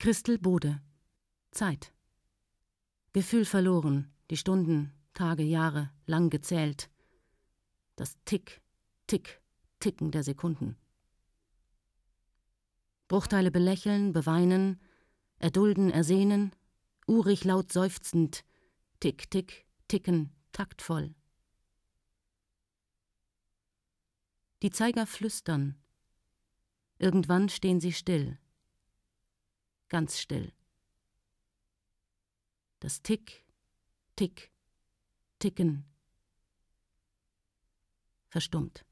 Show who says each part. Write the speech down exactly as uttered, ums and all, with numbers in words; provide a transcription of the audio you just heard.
Speaker 1: Christel Bode. Zeit. Gefühl verloren, die Stunden, Tage, Jahre lang gezählt. Das Tick, Tick, Ticken der Sekunden. Bruchteile belächeln, beweinen, erdulden, ersehnen, urig laut seufzend, Tick, Tick, Ticken, taktvoll. Die Zeiger flüstern. Irgendwann stehen sie still. Ganz still. Das Tick, Tick, Ticken verstummt.